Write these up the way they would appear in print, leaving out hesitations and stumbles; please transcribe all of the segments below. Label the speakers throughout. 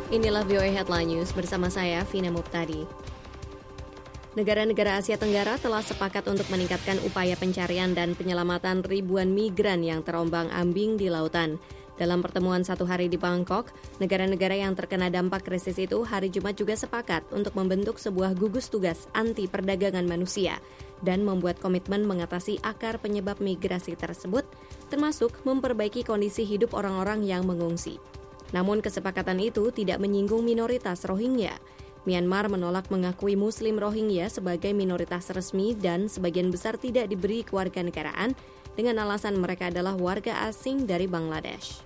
Speaker 1: Inilah VOA Headline News bersama saya, Vina Muptadi. Negara-negara Asia Tenggara telah sepakat untuk meningkatkan upaya pencarian dan penyelamatan ribuan migran yang terombang-ambing di lautan. Dalam pertemuan satu hari di Bangkok, negara-negara yang terkena dampak krisis itu hari Jumat juga sepakat untuk membentuk sebuah gugus tugas anti perdagangan manusia dan membuat komitmen mengatasi akar penyebab migrasi tersebut, termasuk memperbaiki kondisi hidup orang-orang yang mengungsi. Namun kesepakatan itu tidak menyinggung minoritas Rohingya. Myanmar menolak mengakui Muslim Rohingya sebagai minoritas resmi dan sebagian besar tidak diberi kewarganegaraan dengan alasan mereka adalah warga asing dari Bangladesh.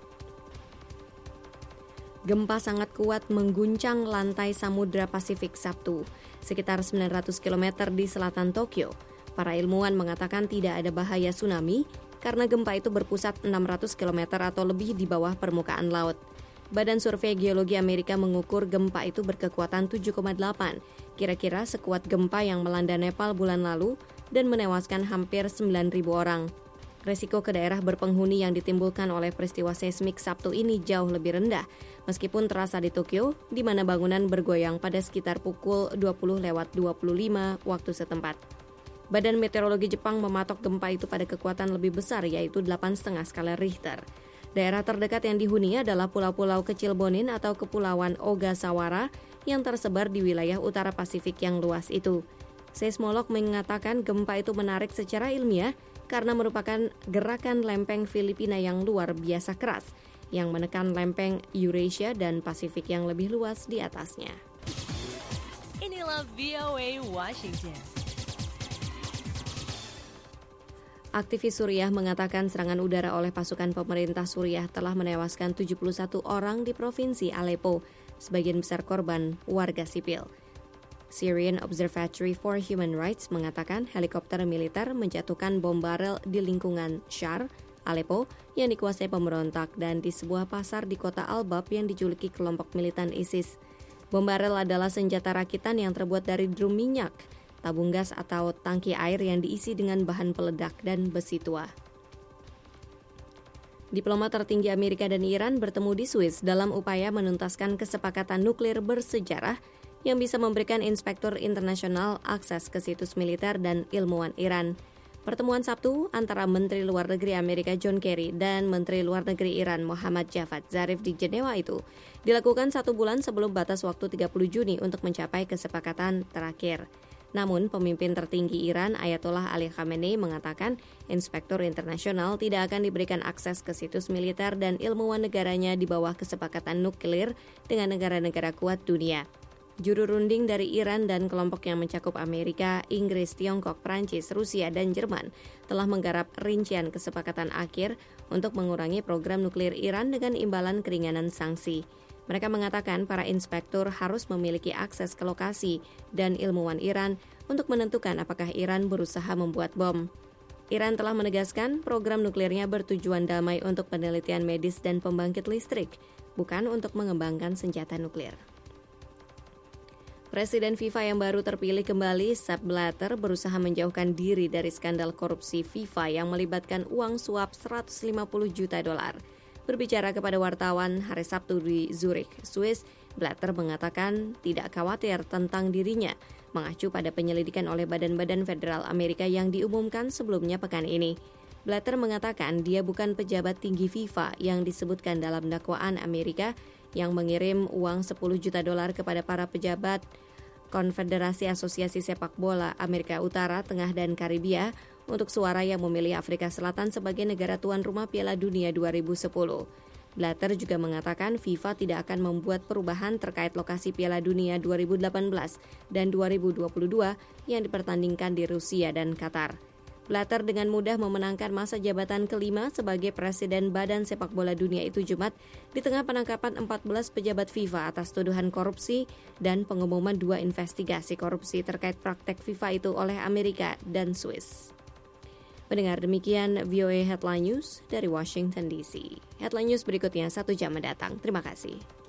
Speaker 1: Gempa sangat kuat mengguncang lantai Samudra Pasifik Sabtu, sekitar 900 km di selatan Tokyo. Para ilmuwan mengatakan tidak ada bahaya tsunami karena gempa itu berpusat 600 km atau lebih di bawah permukaan laut. Badan Survei Geologi Amerika mengukur gempa itu berkekuatan 7,8, kira-kira sekuat gempa yang melanda Nepal bulan lalu dan menewaskan hampir 9.000 orang. Resiko ke daerah berpenghuni yang ditimbulkan oleh peristiwa seismik Sabtu ini jauh lebih rendah, meskipun terasa di Tokyo, di mana bangunan bergoyang pada sekitar pukul 20:25 waktu setempat. Badan Meteorologi Jepang mematok gempa itu pada kekuatan lebih besar, yaitu 8,5 skala Richter. Daerah terdekat yang dihuni adalah pulau-pulau kecil Bonin atau Kepulauan Ogasawara yang tersebar di wilayah utara Pasifik yang luas itu. Seismolog mengatakan gempa itu menarik secara ilmiah karena merupakan gerakan lempeng Filipina yang luar biasa keras yang menekan lempeng Eurasia dan Pasifik yang lebih luas di atasnya.
Speaker 2: Inilah VOA Washington.
Speaker 1: Aktivis Suriah mengatakan serangan udara oleh pasukan pemerintah Suriah telah menewaskan 71 orang di provinsi Aleppo, sebagian besar korban warga sipil. Syrian Observatory for Human Rights mengatakan helikopter militer menjatuhkan bom barel di lingkungan Shar, Aleppo, yang dikuasai pemberontak dan di sebuah pasar di kota Al-Bab yang dijuluki kelompok militan ISIS. Bom barel adalah senjata rakitan yang terbuat dari drum minyak, tabung gas atau tangki air yang diisi dengan bahan peledak dan besi tua. Diplomat tertinggi Amerika dan Iran bertemu di Swiss dalam upaya menuntaskan kesepakatan nuklir bersejarah yang bisa memberikan inspektur internasional akses ke situs militer dan ilmuwan Iran. Pertemuan Sabtu antara Menteri Luar Negeri Amerika John Kerry dan Menteri Luar Negeri Iran Mohammad Javad Zarif di Jenewa itu dilakukan 1 bulan sebelum batas waktu 30 Juni untuk mencapai kesepakatan terakhir. Namun, pemimpin tertinggi Iran Ayatollah Ali Khamenei mengatakan inspektur internasional tidak akan diberikan akses ke situs militer dan ilmuwan negaranya di bawah kesepakatan nuklir dengan negara-negara kuat dunia. Juru runding dari Iran dan kelompok yang mencakup Amerika, Inggris, Tiongkok, Prancis, Rusia, dan Jerman telah menggarap rincian kesepakatan akhir untuk mengurangi program nuklir Iran dengan imbalan keringanan sanksi. Mereka mengatakan para inspektur harus memiliki akses ke lokasi dan ilmuwan Iran untuk menentukan apakah Iran berusaha membuat bom. Iran telah menegaskan program nuklirnya bertujuan damai untuk penelitian medis dan pembangkit listrik, bukan untuk mengembangkan senjata nuklir. Presiden FIFA yang baru terpilih kembali, Sepp Blatter, berusaha menjauhkan diri dari skandal korupsi FIFA yang melibatkan uang suap 150 juta dolar. Berbicara kepada wartawan hari Sabtu di Zurich, Swiss, Blatter mengatakan tidak khawatir tentang dirinya, mengacu pada penyelidikan oleh badan-badan federal Amerika yang diumumkan sebelumnya pekan ini. Blatter mengatakan dia bukan pejabat tinggi FIFA yang disebutkan dalam dakwaan Amerika yang mengirim uang 10 juta dolar kepada para pejabat Konfederasi Asosiasi Sepak Bola Amerika Utara, Tengah, dan Karibia untuk suara yang memilih Afrika Selatan sebagai negara tuan rumah Piala Dunia 2010. Blatter juga mengatakan FIFA tidak akan membuat perubahan terkait lokasi Piala Dunia 2018 dan 2022 yang dipertandingkan di Rusia dan Qatar. Blatter dengan mudah memenangkan masa jabatan kelima sebagai Presiden Badan Sepak Bola Dunia itu Jumat di tengah penangkapan 14 pejabat FIFA atas tuduhan korupsi dan pengumuman 2 investigasi korupsi terkait praktek FIFA itu oleh Amerika dan Swiss. Pendengar, demikian VOA Headline News dari Washington DC. Headline News berikutnya 1 jam mendatang. Terima kasih.